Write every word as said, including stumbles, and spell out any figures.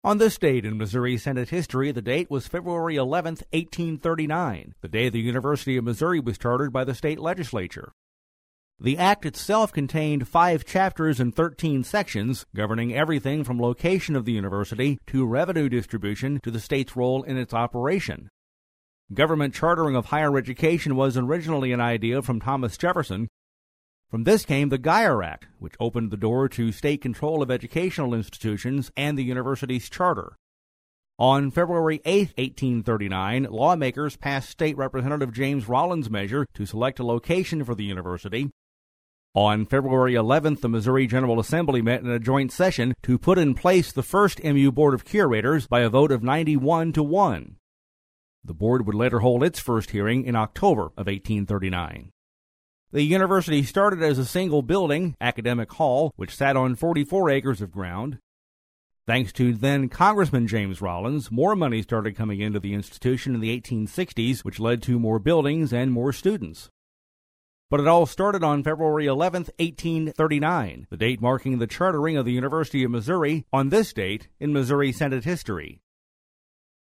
On this date in Missouri Senate history, the date was February eleventh, eighteen thirty-nine, the day the University of Missouri was chartered by the state legislature. The act itself contained five chapters and thirteen sections, governing everything from location of the university to revenue distribution to the state's role in its operation. Government chartering of higher education was originally an idea from Thomas Jefferson. From this came the Guyer Act, which opened the door to state control of educational institutions and the university's charter. On February eighth, eighteen thirty-nine, lawmakers passed State Representative James Rollins' measure to select a location for the university. On February eleventh, the Missouri General Assembly met in a joint session to put in place the first M U Board of Curators by a vote of ninety-one to one. The board would later hold its first hearing in October of eighteen thirty-nine. The university started as a single building, Academic Hall, which sat on forty-four acres of ground. Thanks to then Congressman James Rollins, more money started coming into the institution in the eighteen sixties, which led to more buildings and more students. But it all started on February eleventh, eighteen thirty-nine, the date marking the chartering of the University of Missouri on this date in Missouri Senate history.